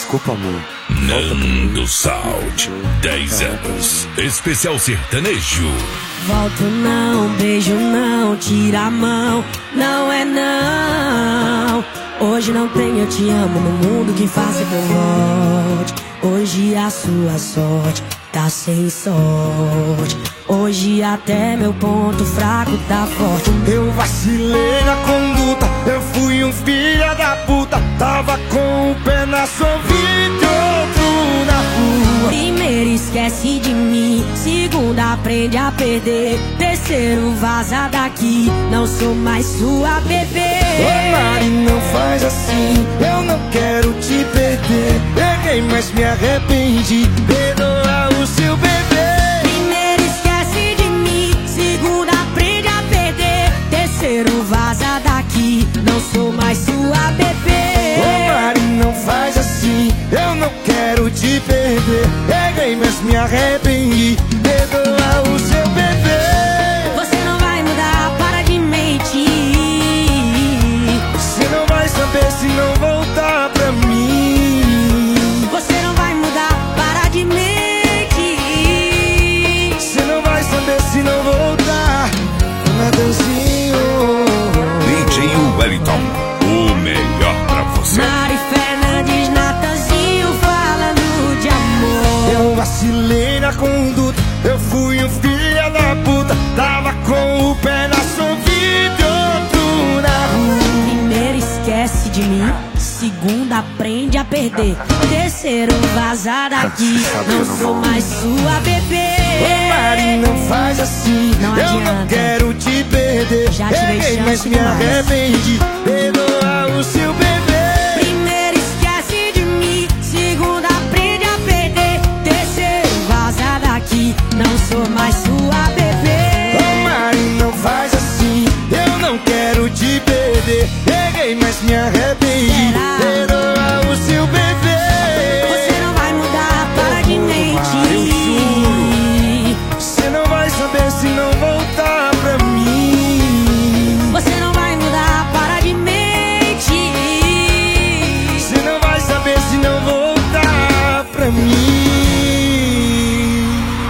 Desculpa, amor. Nando Salt, 10 anos, especial sertanejo. Volto não, beijo não, tira a mão, não é não. Hoje não tem eu te amo no mundo que faça que eu volte. Hoje a sua sorte tá sem sorte. Hoje até meu ponto fraco tá forte. Eu vacilei na conduta, eu fui um filho da puta. Tava com o pé na sovite, outro na rua. Primeiro esquece de mim, segundo aprende a perder, terceiro vaza daqui, não sou mais sua bebê. Ô Mari, não faz assim, eu não quero te perder. Errei, mas me arrependi, perdoa o seu bebê. Primeiro esquece de mim, segundo aprende a perder, terceiro vaza daqui, não sou mais sua bebê. Ô Mari, não faz assim, eu não quero te perder. Errei, mas me arrependi, perdoa o seu bebê. Você não vai mudar, para de mentir. Você não vai saber se não voltar pra mim. Você não vai mudar, para de mentir. Você não vai saber se não voltar. Nadanzinho. DJ Wellington, o melhor pra você. Mari Fernandes, Natanzinho, falando de amor. Eu vacilei na conduta, eu fui um filho da puta. Tava com o pé na sovite, outro na rua. Primeiro esquece de mim, segundo aprende a perder, terceiro vaza daqui, não sou mais sua bebê. Ô Mari, não faz assim, Não eu adianta. não quero te perder. Já te dei Errei, chance mas me demais. arrependi, perdoa o seu bebê.